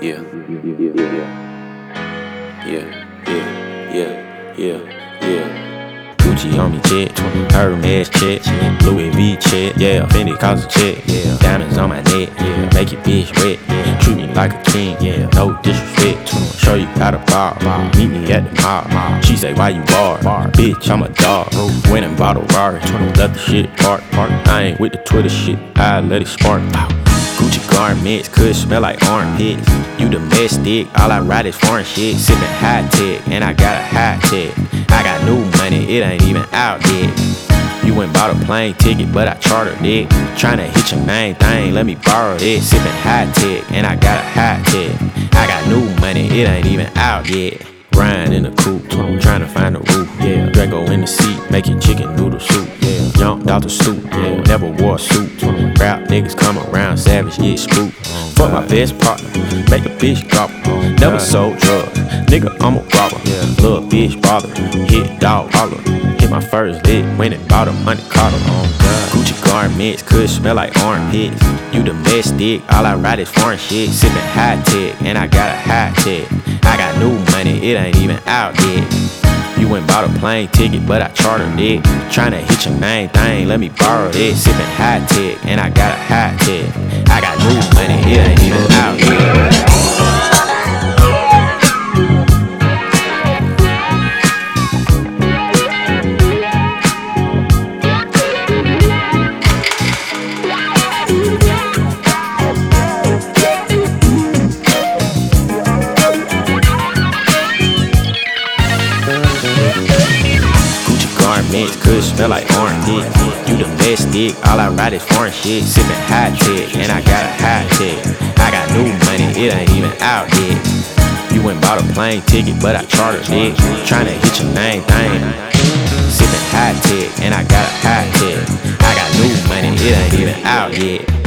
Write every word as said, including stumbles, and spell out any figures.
Yeah, yeah, yeah, yeah, yeah, yeah, yeah. Gucci on me check, Hermes check, Louis V check, yeah, Fendi cause a check, yeah, diamonds on my neck, yeah, make your bitch wet, yeah, treat me like a king, yeah, no disrespect, show you how to bar, meet me at the mall, she say why you bar, bitch I'm a dog, went and bought a Rari, left the shit park, I ain't with the Twitter shit, I let it spark. Gucci garments could smell like armpits. You domestic, all I ride is foreign shit. Sippin' high tech, and I got a high tech. I got new money, it ain't even out yet. You went bought a plane ticket, but I chartered it. Tryna hit your main thing, let me borrow it. Sippin' high tech, and I got a high tech. I got new money, it ain't even out yet. Riding in the coupe, tryna find a roof. Yeah, Draco in the seat, making chicken noodle soup. Yeah, jumped out the stoop, yeah, never wore a suit. Rap niggas come around, savage, yeah, spook. Fuck my best partner, make a bitch drop. Never sold drugs, nigga, I'm a robber. Little bitch bother, hit dog holler. Hit my first lick, went and bought a money Carter. Gucci garments could smell like armpits. You domestic, all I ride is foreign shit. Sippin' high tech, and I got a high tech. I got new money, it ain't even out yet. You went bought a plane ticket, but I chartered it. Tryna hit your main thing, let me borrow it. Sippin' high tech, and I got a high tech. I got new money, it ain't even out yet. Garments could smell like armpit. You domestic, all I ride is foreign shit. Sippin' high tech, and I got a high tech. I got new money, it ain't even out yet. You went bought a plane ticket, but I chartered it. Tryna hit your main thing. Sippin' high tech, and I got a high tech. I got new money, it ain't even out yet.